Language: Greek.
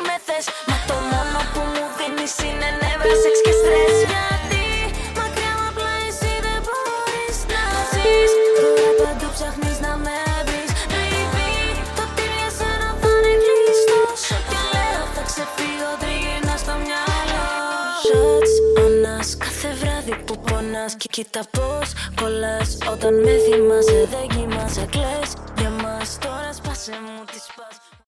με θες. Μα το μόνο που μου δίνεις είναι νεύρα, σεξ και στρες. Γιατί μακριά μου απλά εσύ δεν μπορείς να ζεις. Τώρα παντού ψάχνεις να με βρεις. Baby, το τύρι εσένα θα είναι κλειστό. Σου και λέω θα ξεφύγω, τριγυρνά στο μυαλό. Shots on us, κάθε βράδυ που πονάς. Και κοίτα πως κολλάς. Όταν με θυμάσαι δεν κοιμάσαι, κλαις για μας. Τώρα σπάσε μου τη σπάς.